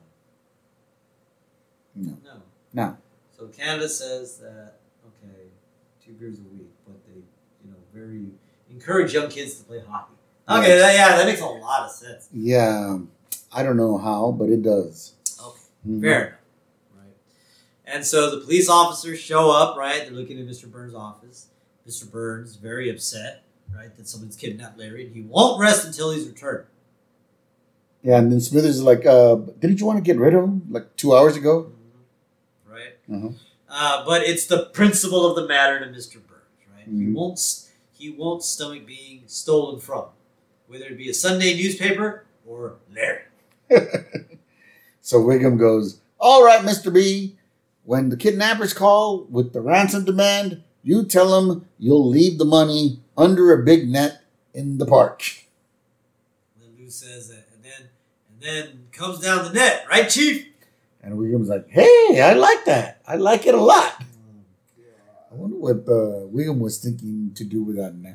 No. No. No. No. So Canada says that, okay, two beers a week, but they, you know, very encourage young kids to play hockey. Okay, yes. that, yeah, that makes a lot of sense. Yeah, I don't know how, but it does. Okay, mm-hmm. Fair enough. Right. And so the police officers show up, right? They're looking at Mister Burns' office. Mister Burns is very upset, right, that someone's kidnapped Larry, and he won't rest until he's returned. Yeah, and then Smithers is like, uh, didn't you want to get rid of him like two hours ago? Mm-hmm. Right. Uh-huh. Uh, but it's the principle of the matter to Mister Burns, right? Mm-hmm. He won't he won't stomach being stolen from, whether it be a Sunday newspaper or Larry. So Wiggum goes, all right, Mister B, when the kidnappers call with the ransom demand, you tell them you'll leave the money under a big net in the park. And then Lou says that, and then and then comes down the net, right, Chief? And Wiggum's like, hey, I like that. I like it a lot. Oh, I wonder what uh, Wiggum was thinking to do with that net.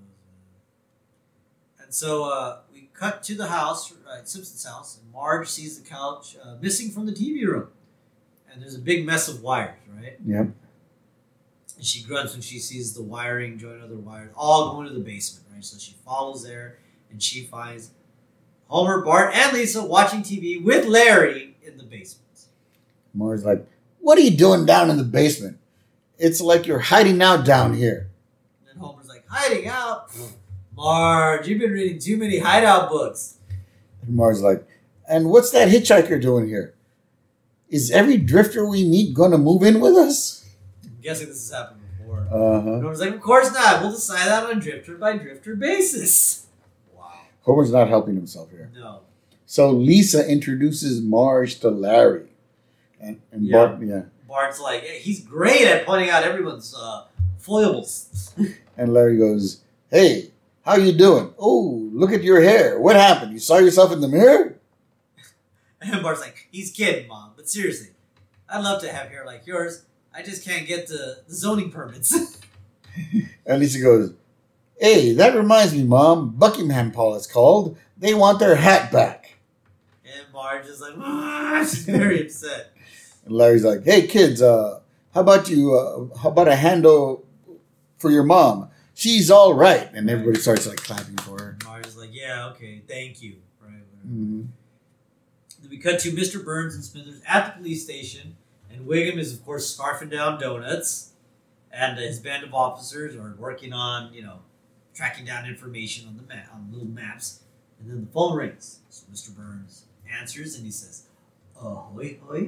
And so uh, we cut to the house, right, Simpson's house, and Marge sees the couch uh, missing from the T V room. And there's a big mess of wires, right? Yep. And she grunts when she sees the wiring join other wires, all going to the basement, right? So she follows there, and she finds Homer, Bart, and Lisa watching T V with Larry in the basement. Marge's like, what are you doing down in the basement? It's like you're hiding out down here. And then Homer's like, hiding out? Marge, you've been reading too many hideout books. And Marge's like, and what's that hitchhiker doing here? Is every drifter we meet going to move in with us? I'm guessing this has happened before. Uh-huh. And Homer's like, of course not. We'll decide that on a drifter by drifter basis. Wow. Homer's not helping himself here. No. So Lisa introduces Marge to Larry. And, and yeah. Bart, yeah. Bart's like, hey, he's great at pointing out everyone's uh, foibles. And Larry goes, hey, how you doing? Oh, look at your hair. What happened? You saw yourself in the mirror? And Bart's like, he's kidding, Mom. But seriously, I'd love to have hair like yours. I just can't get the, the zoning permits. And Lisa goes, hey, that reminds me, Mom. Buckingham Hall is called. They want their hat back. And Marge is like, ah, she's very upset. And Larry's like, hey, kids, uh, how about you, uh, how about a handle for your mom? She's all right. And everybody starts like clapping for her. Marge is like, yeah, okay, thank you. Right. Mm-hmm. Then we cut to Mister Burns and Smithers at the police station. And Wiggum is, of course, scarfing down donuts. And his band of officers are working on, you know, tracking down information on the map, on little maps. And then the phone rings. So Mister Burns answers and he says, ahoy, hoy.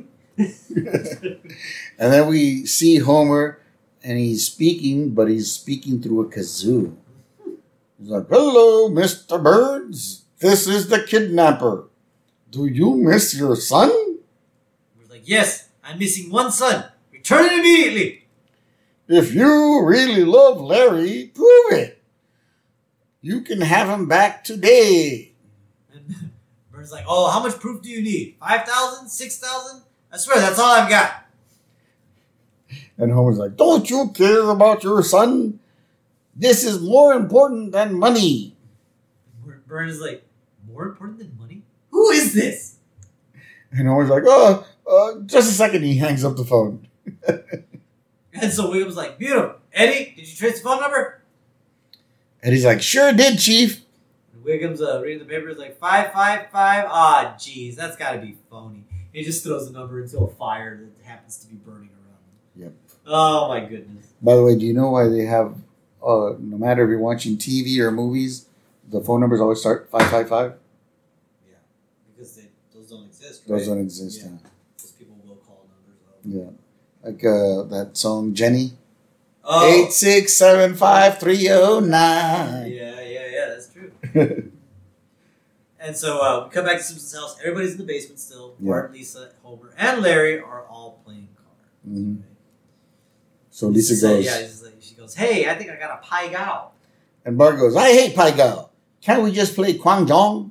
And then we see Homer, and he's speaking, but he's speaking through a kazoo. He's like, hello, Mister Burns. This is the kidnapper. Do you miss your son? We're like, yes, I'm missing one son. Return it immediately. If you really love Larry, prove it. You can have him back today. And Burns like, oh, how much proof do you need? five thousand? six thousand? I swear, that's all I've got. And Homer's like, don't you care about your son? This is more important than money. Burns is like, more important than money? Who is this? And Homer's like, oh, uh, just a second. He hangs up the phone. And so Wiggum's like, beautiful. Eddie, did you trace the phone number? And he's like, sure did, Chief. And Wiggum's uh, reading the paper. He's like, five five five. Ah, geez, that's got to be phony. He just throws the number into a fire that happens to be burning around him. Yep. Oh, my goodness. By the way, do you know why they have, uh, no matter if you're watching T V or movies, the phone numbers always start five five five? Yeah, because they, those don't exist, right? Those don't exist, yeah. yeah. Because people will call numbers out. Yeah. Like uh, that song, Jenny. Oh. eight six seven five three oh nine. Yeah, yeah, yeah, that's true. And so uh, we come back to Simpson's house. Everybody's in the basement still. Yeah. Bart, Lisa, Homer, and Larry are all playing cards. Mm-hmm. Right? So Lisa Lisa, goes, yeah, she's like, she goes, hey, I think I got a Pai Gao. and Bart goes, I hate Pai Gao. Can't we just play Kwang Dong?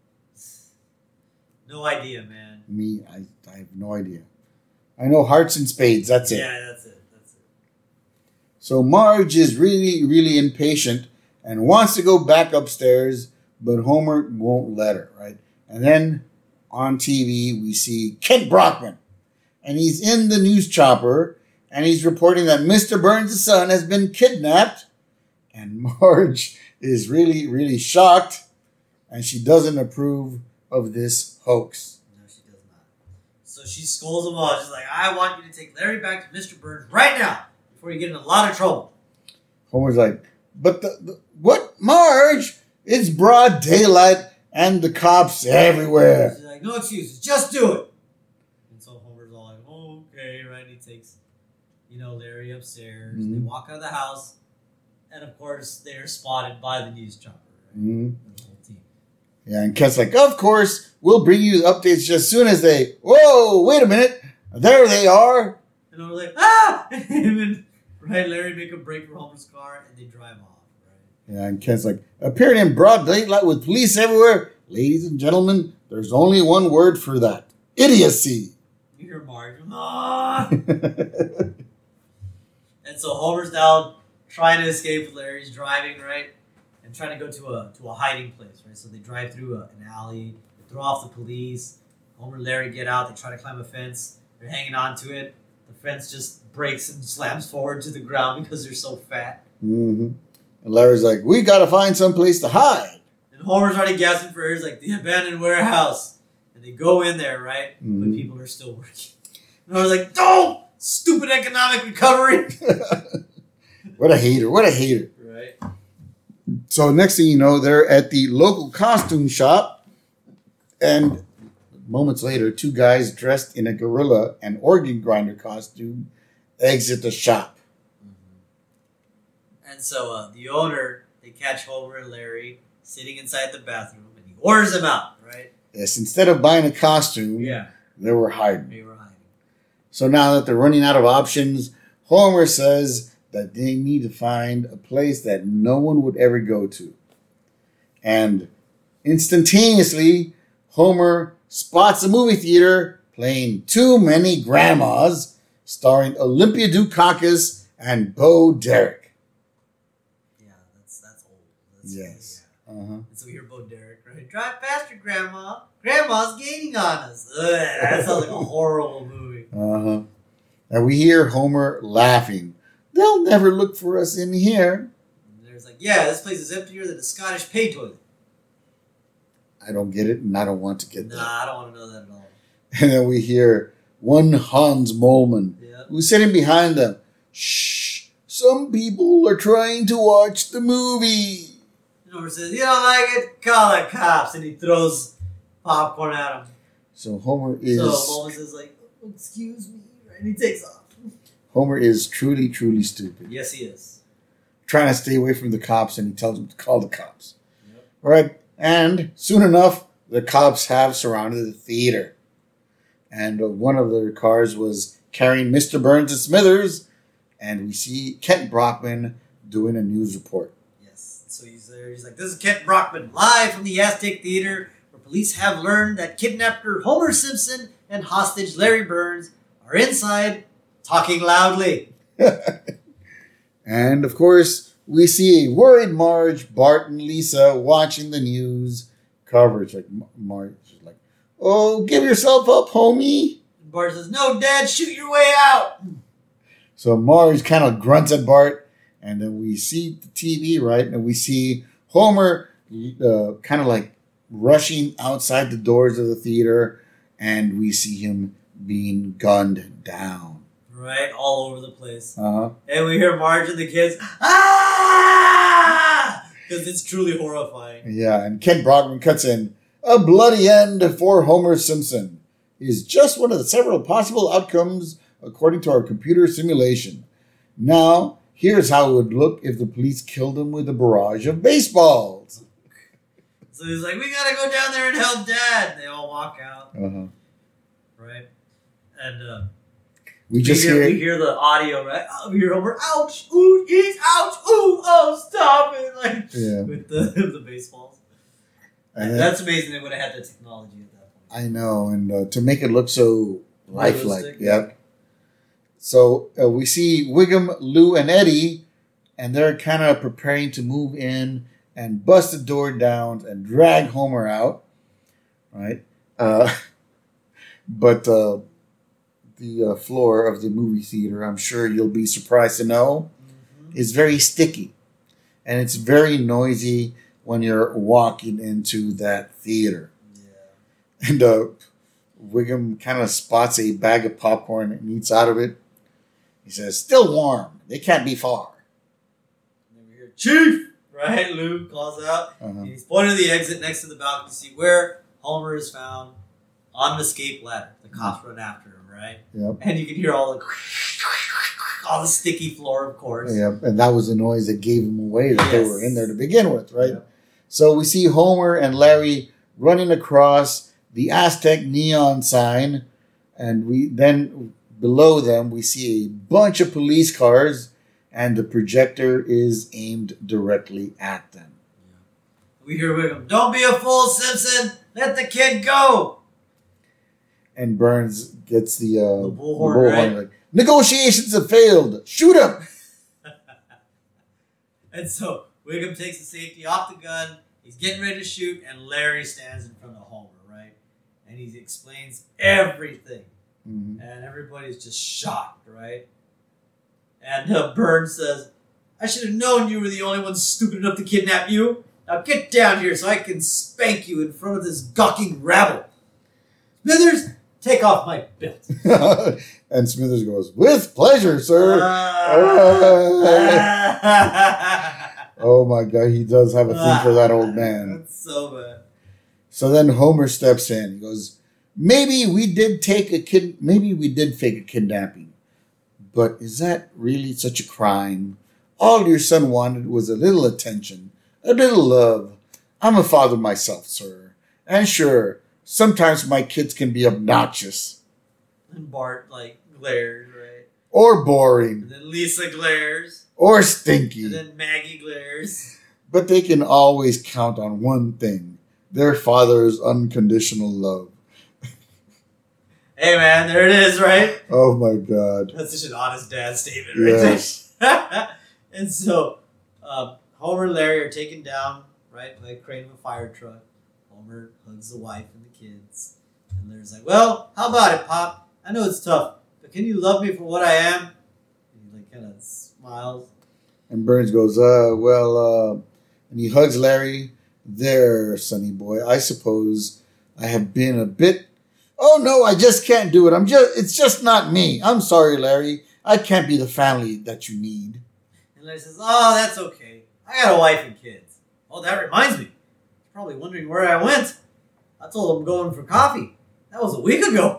No idea, man. Me, I, I have no idea. I know hearts and spades, that's it. Yeah, that's it. That's it. So Marge is really, really impatient and wants to go back upstairs, but Homer won't let her, right? And then on T V, we see Kent Brockman. And he's in the news chopper, and he's reporting that Mister Burns' son has been kidnapped. And Marge is really, really shocked, and she doesn't approve of this hoax. No, she does not. So she scolds them all. She's like, I want you to take Larry back to Mister Burns right now before you get in a lot of trouble. Homer's like, but the, the what? Marge? It's broad daylight and the cops everywhere. She's like, no excuses. Just do it. And so Homer's all like, oh, okay, right? He takes, you know, Larry upstairs. Mm-hmm. They walk out of the house. And, of course, they're spotted by the news chopper, right? Mm-hmm. The whole team. Yeah, and Kent's like, of course, we'll bring you updates just as soon as they... Whoa, wait a minute. There they are. And Homer's like, ah! And then, right, Larry make a break for Homer's car, and they drive off, right? Yeah, and Kent's like, appearing in broad daylight with police everywhere. Ladies and gentlemen, there's only one word for that. Idiocy. You hear Marge, ah! And so Homer's down trying to escape with Larry's driving, right? And trying to go to a to a hiding place, right? So they drive through a, an alley, they throw off the police. Homer and Larry get out, they try to climb a fence. They're hanging on to it. The fence just breaks and slams forward to the ground because they're so fat. Mm-hmm. And Larry's like, we got to find some place to hide. And Homer's already gasping for air. He's like, the abandoned warehouse. And they go in there, right? Mm-hmm. But people are still working. And Homer's like, don't! Stupid economic recovery. What a hater. What a hater. Right. So next thing you know, they're at the local costume shop. And moments later, two guys dressed in a gorilla and organ grinder costume exit the shop. Mm-hmm. And so uh, the owner, they catch Homer and Larry sitting inside the bathroom, and he orders them out, right? Yes, instead of buying a costume, Yeah. they were hiding. They were hiding. So now that they're running out of options, Homer says that they need to find a place that no one would ever go to. And instantaneously, Homer spots a movie theater playing Too Many Grandmas, starring Olympia Dukakis and Bo Derek. Yeah, that's that's old. That's, Yes. Yeah. Uh-huh. And so we hear Bo Derek, right? Drive faster, Grandma. Grandma's gaining on us. Ugh, that sounds like a horrible movie. Uh-huh. And we hear Homer laughing. They'll never look for us in here. And there's like, yeah, this place is emptier than a Scottish pay toilet. I don't get it, and I don't want to get that. Nah, I don't want to know that at all. And then we hear one Hans Molman, Yeah. who's sitting behind them. Shh, some people are trying to watch the movie. And Homer says, you don't like it? Call the cops. And he throws popcorn at him. So Homer is So Molman says like, oh, excuse me. Right? And he takes off. Homer is truly, truly stupid. Yes, he is. Trying to stay away from the cops, and he tells them to call the cops. Yep. All right, and soon enough, the cops have surrounded the theater. And uh, one of their cars was carrying Mister Burns and Smithers, and we see Kent Brockman doing a news report. Yes. So he's there. He's like, this is Kent Brockman, live from the Aztec Theater, where police have learned that kidnapper Homer Simpson and hostage Larry Burns are inside, talking loudly. And, of course, we see a worried Marge, Bart, and Lisa watching the news, coverage. Like Marge is like, "Oh, give yourself up, homie." And Bart says, "No, Dad, shoot your way out." So Marge kind of grunts at Bart, and then we see the T V, right? And we see Homer uh, kind of like rushing outside the doors of the theater, and we see him being gunned down. Right, all over the place. Uh-huh. And we hear Marge and the kids, ah! Because it's truly horrifying. Yeah, and Ken Brockman cuts in, "A bloody end for Homer Simpson is just one of the several possible outcomes according to our computer simulation. Now, here's how it would look if the police killed him with a barrage of baseballs." So he's like, "We gotta go down there and help Dad." And they all walk out. Uh-huh. Right? And uh, we we, just hear, hear... we hear the audio, right? Oh, we hear Homer, ouch, ooh, he's ouch, ooh, oh, stop it. Like, Yeah. with the, the baseballs. And And then- that's amazing they would have had the technology at that point. I know, and uh, to make it look so lifelike. Realistic. Yep. So uh, we see Wiggum, Lou, and Eddie, and they're kind of preparing to move in and bust the door down and drag Homer out, right? Uh, but uh, the uh, floor of the movie theater, I'm sure you'll be surprised to know, Mm-hmm. is very sticky, and it's very noisy when you're walking into that theater. Yeah. And uh, Wiggum kind of spots a bag of popcorn and eats out of it. He says, "Still warm. They can't be far." And then we hear, "Chief!" Right? Lou calls out. Uh-huh. And he's pointing to the exit next to the balcony to see where Homer is found on an escape ladder. The cops run after him, right? Yep. And you can hear all the all the sticky floor, of course. Yep. And that was the noise that gave them away that they Yes. were in there to begin with, right? Yep. So we see Homer and Larry running across the Aztec neon sign, and we then below them we see a bunch of police cars, and the projector is aimed directly at them. We hear Wiggum, "Don't be a fool, Simpson. Let the kid go." And Burns gets the, uh, The bullhorn, right? like, "Negotiations have failed. Shoot him!" And so Wiggum takes the safety off the gun. He's getting ready to shoot, and Larry stands in front of Homer, right? And he explains everything. Mhm. And everybody's just shocked, right? And uh, Burns says, "I should have known you were the only one stupid enough to kidnap you. Now get down here so I can spank you in front of this gawking rabble. Smithers, take off my belt." And Smithers goes, "With pleasure, sir." Ah. Oh my God, he does have a thing for that old man. That's so bad. So then Homer steps in. He goes, "Maybe we did take a kid. Maybe we did fake a kidnapping, but is that really such a crime? All your son wanted was a little attention, a little love. I'm a father myself, sir, and sure, sometimes my kids can be obnoxious And Bart, like, glares, right? or boring And then Lisa glares. or And stinky, then Maggie glares. but they can always count on one thing: their father's unconditional love." Hey, man, there it is, right? Oh my God! That's such an honest dad statement, right? Yes. there. And so, um, Homer and Larry are taken down, right, by a crane of a fire truck. Homer hugs the wife and the kids. And Larry's like, "Well, how about it, Pop? I know it's tough, but can you love me for what I am?" And he, like, kind of smiles. And Burns goes, uh, well, uh, and he hugs Larry. "There, sonny boy, I suppose I have been a bit, oh no, I just can't do it. I'm just, it's just not me. I'm sorry, Larry. I can't be the family that you need." And Larry says, "Oh, that's okay. I got a wife and kids. Oh, that reminds me. You're probably wondering where I went. I told him I'm going for coffee. That was a week ago."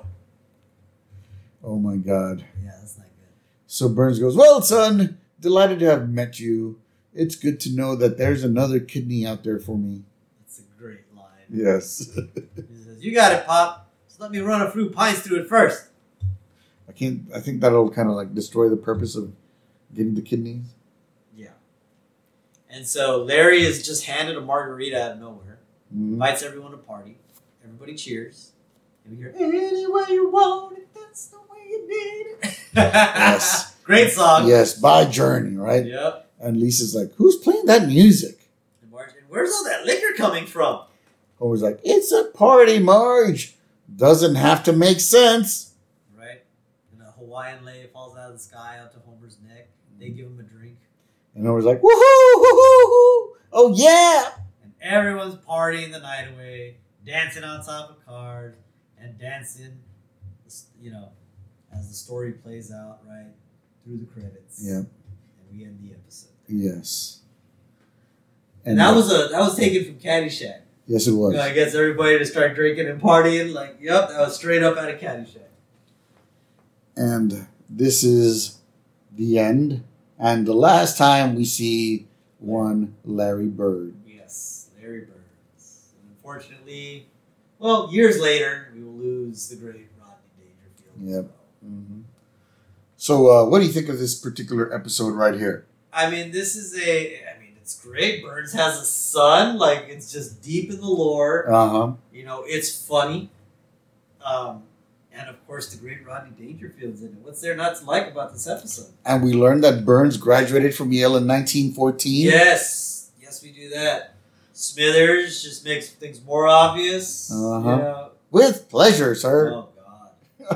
Oh my God. Yeah, that's not good. So Burns goes, "Well, son, delighted to have met you. It's good to know that there's another kidney out there for me." That's a great line. Yes. He says, "You got it, Pop. Just let me run a few pints through it first." I can't, I think that'll kind of like destroy the purpose of getting the kidneys. Yeah. And so Larry is just handed a margarita out of nowhere. Mhm. Invites everyone to party. Everybody cheers. And we hear, "Any way you want it, that's the way you need it." Yes. Great song. Yes, by Journey, right? Yep. And Lisa's like, "Who's playing that music?" And Martin, "Where's all that liquor coming from?" Homer's like, it's a party, Marge. Doesn't have to make sense. Right? And a Hawaiian lei falls out of the sky out to Homer's neck. They give him a drink. And Homer's like, woohoo, woohoo, oh yeah. And everyone's partying the night away, dancing on top of cars, and dancing, you know, as the story plays out, right, through the credits. Yeah. And we end the episode. Yes. And, and that was a that was taken from Caddyshack. Yes, it was. You know, I guess everybody to start drinking and partying. Like, yep, that was straight up out of Caddyshack. And this is the end. And the last time we see one Larry Bird. Yes, Larry Bird. And unfortunately, well, years later, we will lose the great Rodney Dangerfield. Yep. Mm-hmm. So, uh, what do you think of this particular episode right here? I mean, this is a... I mean, it's great. Burns has a son. Like, it's just deep in the lore. Uh-huh. You know, it's funny. Um, and, of course, the great Rodney Dangerfield's in it. What's there not to like about this episode? And we learned that Burns graduated from Yale in nineteen fourteen. Yes. Yes, we do that. Smithers just makes things more obvious. Uh-huh. You know. With pleasure, sir. Oh, God.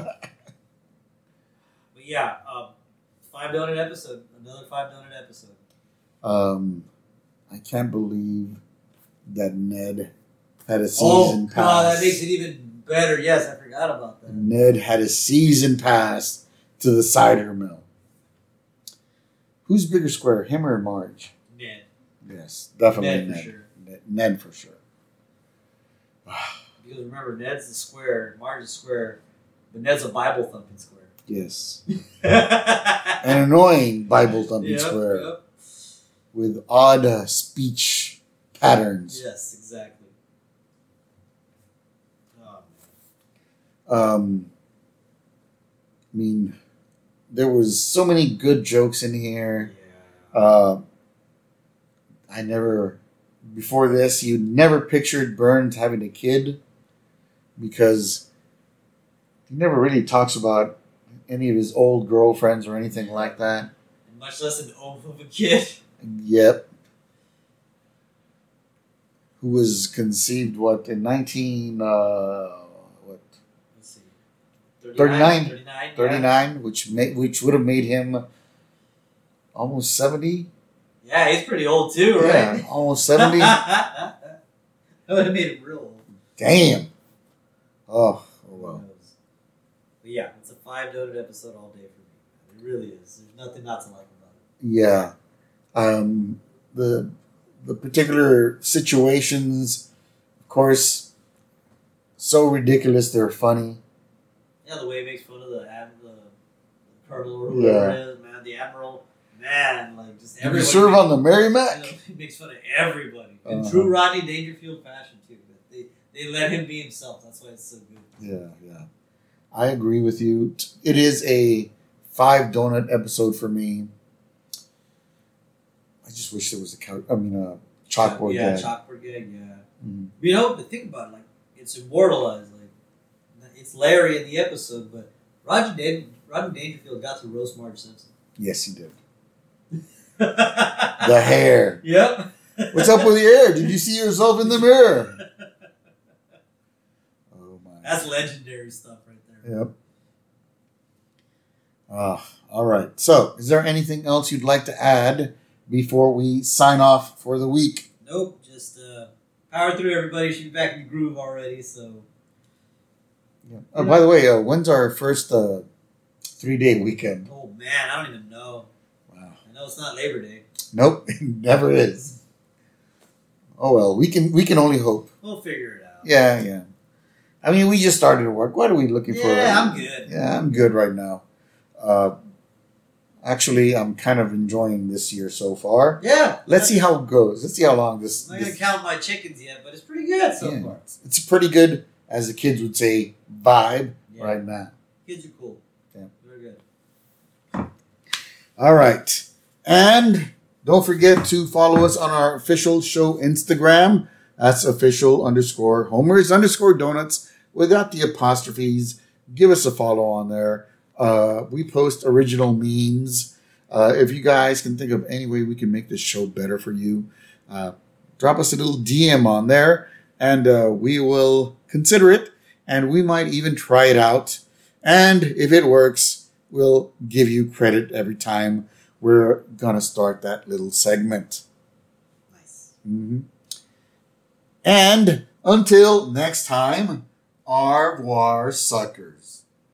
But, yeah, um, five donut episode. Another five donut episode. Um, I can't believe that Ned had a Oh, season God, pass. that makes it even better. Yes, I forgot about that. Ned had a season pass to the cider mill. Who's bigger square, him or Marge? Ned. Yes, definitely Ned Ned. for sure. Ned, Ned for sure. Because remember, Ned's the square, Marge is square, but Ned's a Bible thumping square. Yes. An annoying Bible thumping Yep, square yep. with odd uh, speech patterns. Yes, exactly. Oh, Um, I mean, there was so many good jokes in here. yeah. Uh, I never, before this, you never pictured Burns having a kid because he never really talks about any of his old girlfriends or anything like that. And much less an oaf of a kid. Yep. Who was conceived, what, in nineteen, uh, what? Let's see. thirty-nine. thirty-nine. thirty-nine, yeah. which ma- which would have made him almost seventy. Yeah, he's pretty old too, right? Yeah, almost seventy. That would have made him real old. Damn. Oh, oh Who well. knows? But yeah, it's a five donut episode all day for me. It really is. There's nothing not to like about it. Yeah. Um, the the particular situations, of course, so ridiculous they're funny. Yeah, the way he makes fun of the, ad, the, the colonel or whoever Yeah. it is, man, the admiral, man, like just Did you everybody. serve on the You Merrimack? know, he makes fun of everybody in Uh-huh. true Rodney Dangerfield fashion too. But they they let him be himself. That's why it's so good. Yeah, yeah. I agree with you. It is a five donut episode for me. I just wish there was a couch. I mean, a chalkboard Yeah, gag. chalkboard gag. Yeah. Mhm. You know, but think about it. Like it's immortalized. Like it's Larry in the episode, but Roger Dan- Rodney Dangerfield got to roast Marge Simpson. Yes, he did. the The hair. Yep. What's up with your hair? Did you see yourself in the mirror? Oh my. That's legendary stuff right there. Yep. Ah, all right. So, is there anything else you'd like to add before we sign off for the week? Nope. Just uh, power through, everybody. Should be back in the groove already. So. Yeah. Oh, by the way, uh, when's our first uh, three-day weekend? Oh man, I don't even know. Wow. I know it's not Labor Day. Nope, it never is. Oh well, we can we can only hope. We'll figure it out. Yeah, yeah. I mean, we just started to work. What are we looking for? Yeah, I'm good. Yeah, I'm good right now. Uh, actually, I'm kind of enjoying this year so far. Yeah. Let's see how it goes. Let's see how long this. I'm not this gonna count my chickens yet, but it's pretty good so yeah. far. It's a pretty good, as the kids would say, vibe Yeah. right now. Kids are cool. Yeah. They're good. All right. And don't forget to follow us on our official show Instagram. That's official underscore homers underscore donuts without the apostrophes. Give us a follow on there. Uh, we post original memes. Uh, if you guys can think of any way we can make this show better for you, uh, drop us a little D M on there. and uh, we will consider it, and we might even try it out. And if it works, we'll give you credit every time we're going to start that little segment. Nice. Mm-hmm. And until next time, au revoir, suckers.